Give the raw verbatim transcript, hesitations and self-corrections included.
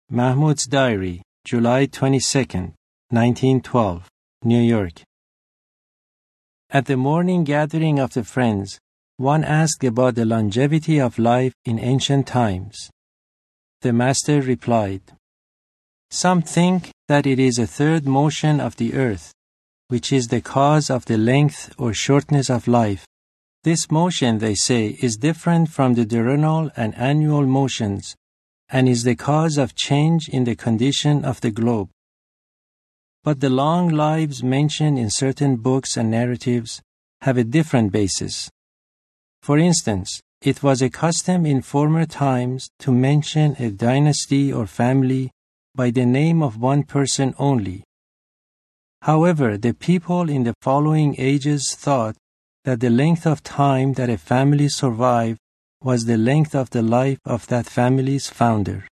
Mahmoud's Diary, July twenty-second, nineteen twelve, New York. At the morning gathering of the friends, one asked about the longevity of life in ancient times. The master replied, "Some think that it is a third motion of the earth, which is the cause of the length or shortness of life. This motion, they say, is different from the diurnal and annual motions, and is the cause of change in the condition of the globe. But the long lives mentioned in certain books and narratives have a different basis. For instance, it was a custom in former times to mention a dynasty or family by the name of one person only. However, the people in the following ages thought that the length of time that a family survived was the length of the life of that family's founder.